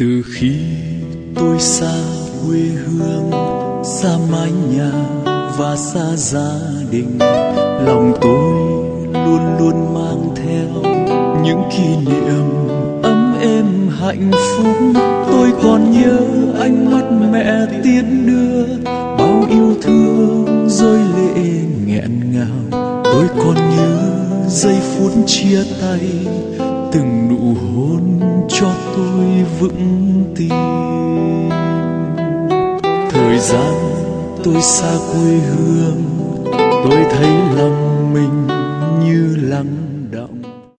Từ khi tôi xa quê hương, xa mái nhà và xa gia đình, lòng tôi luôn luôn mang theo những kỷ niệm ấm êm hạnh phúc. Tôi còn nhớ ánh mắt mẹ tiễn đưa, bao yêu thương rơi lệ nghẹn ngào. Tôi còn nhớ giây phút chia tay, từng nụ hôn cho tôi vững tin. Thời gian tôi xa quê hương, tôi thấy lòng mình như lặng